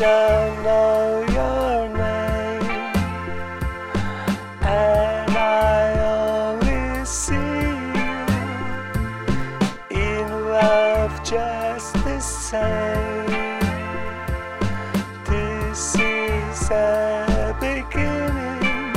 don't know your name, and I only see you in love just the same. This is a beginning.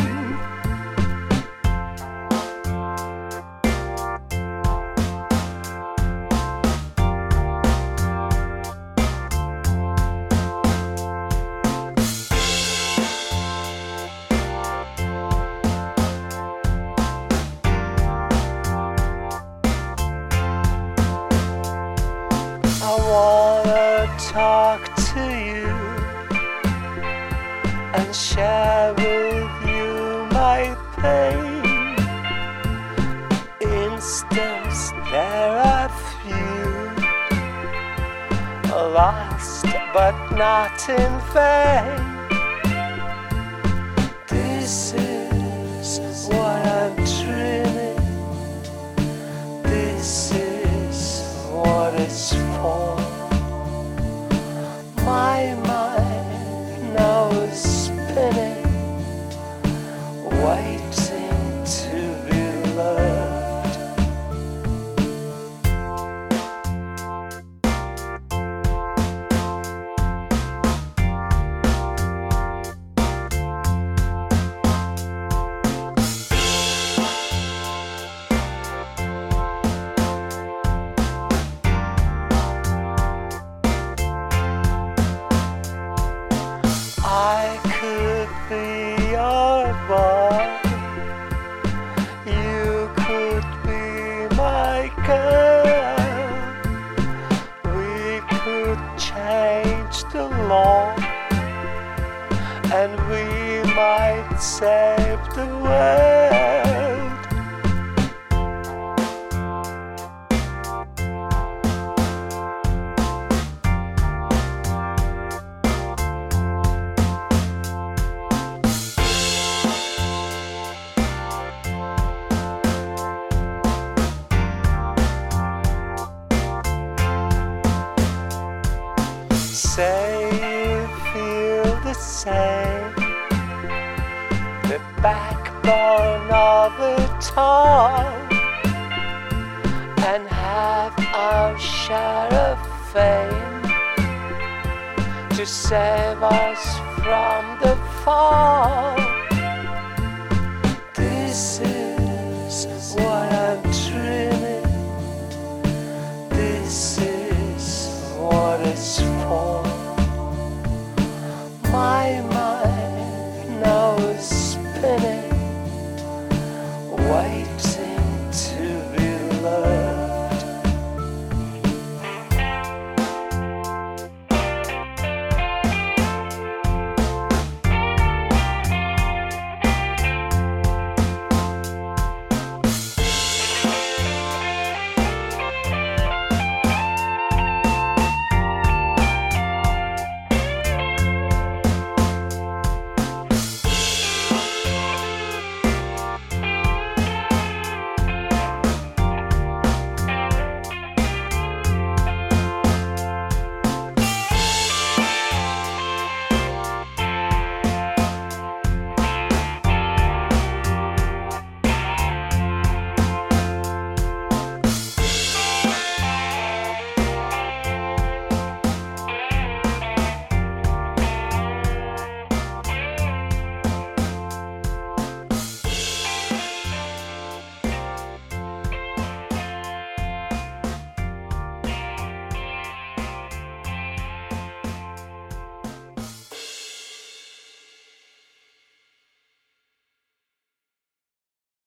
I wanna talk to you and share with you my pain. Instance there are few, lost but not in vain. This is what I'm dreaming. This is what it's for. My mind now is spinning, waiting to be loved. I could be your boy, you could be my girl. We could change the law, and we might save the world. Say you feel the same, the backbone of it all, and have our share of fame to save us from the fall. This